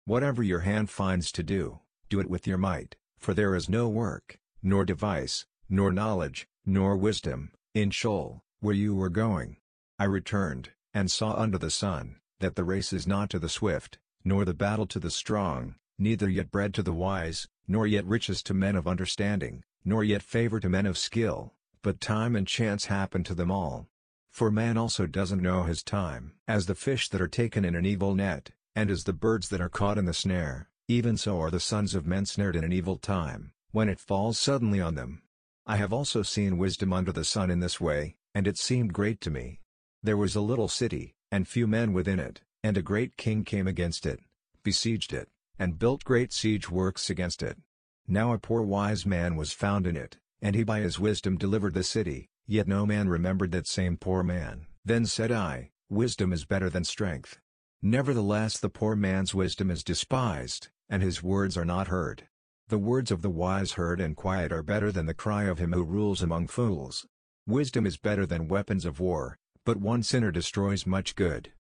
Whatever your hand finds to do, do it with your might, for there is no work, nor device, nor knowledge, nor wisdom, in Sheol, where you were going. I returned, and saw under the sun, that the race is not to the swift, nor the battle to the strong, neither yet bread to the wise, nor yet riches to men of understanding, nor yet favor to men of skill, but time and chance happen to them all. For man also doesn't know his time. As the fish that are taken in an evil net, and as the birds that are caught in the snare, even so are the sons of men snared in an evil time, when it falls suddenly on them. I have also seen wisdom under the sun in this way, and it seemed great to me. There was a little city, and few men within it, and a great king came against it, besieged it, and built great siege works against it. Now a poor wise man was found in it, and he by his wisdom delivered the city, yet no man remembered that same poor man. Then said I, Wisdom is better than strength. Nevertheless the poor man's wisdom is despised, and his words are not heard. The words of the wise heard and quiet are better than the cry of him who rules among fools. Wisdom is better than weapons of war, but one sinner destroys much good.